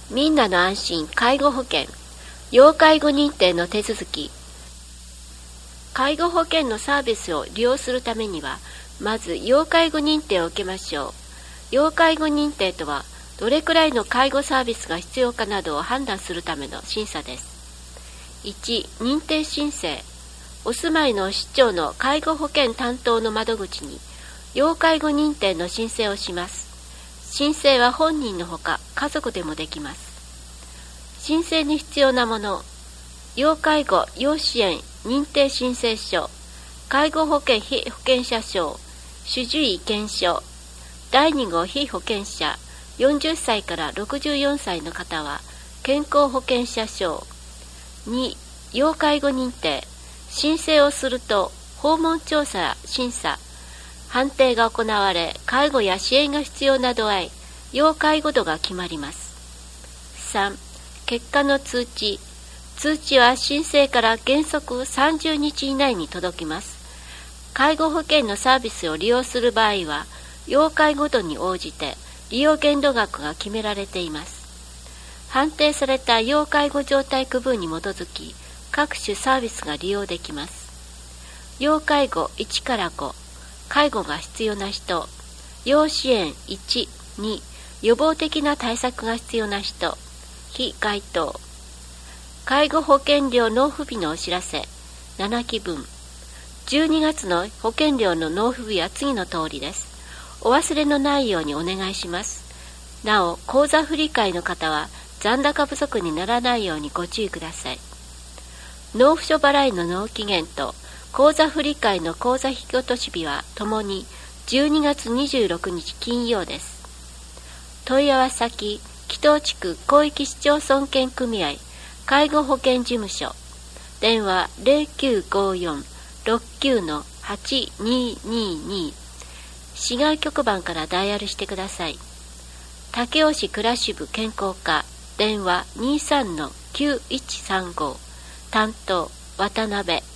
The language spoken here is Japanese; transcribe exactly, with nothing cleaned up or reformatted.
みんなの安心介護保険、要介護認定の手続き。介護保険のサービスを利用するためには、まず要介護認定を受けましょう。要介護認定とは、どれくらいの介護サービスが必要かなどを判断するための審査です。いち. 認定申請。お住まいの市町の介護保険担当の窓口に、要介護認定の申請をします。申請は本人のほか家族でもできます。申請に必要なもの、要介護・要支援認定申請書、介護保険被保険者証、主治医検証。だいに号被保険者、よんじゅっさいからろくじゅうよんさいの方は健康保険者証。に. 要介護認定。申請をすると訪問調査、審査、判定が行われ、介護や支援が必要な度合い、要介護度が決まります。さん. 結果の通知。通知は申請から原則さんじゅうにち以内に届きます。介護保険のサービスを利用する場合は、要介護度に応じて利用限度額が決められています。判定された要介護状態区分に基づき、各種サービスが利用できます。要介護いちからご、介護が必要な人。要支援いち、に、予防的な対策が必要な人。非該当。介護保険料納付日のお知らせななきぶん。じゅうにがつの保険料の納付日は次の通りです。お忘れのないようにお願いします。なお、口座振替の方は残高不足にならないようにご注意ください。納付書払いの納期限と口座振替の口座引き落とし日はともにじゅうにがつにじゅうろくにち金曜です。問い合わせ先、木頭地区広域市町村圏組合介護保険事務所。電話 ゼロきゅうごよん ろくきゅう はちににに。市外局番からダイヤルしてください。武雄市暮らし部健康課。電話 にさんのきゅういちさんご。担当渡辺。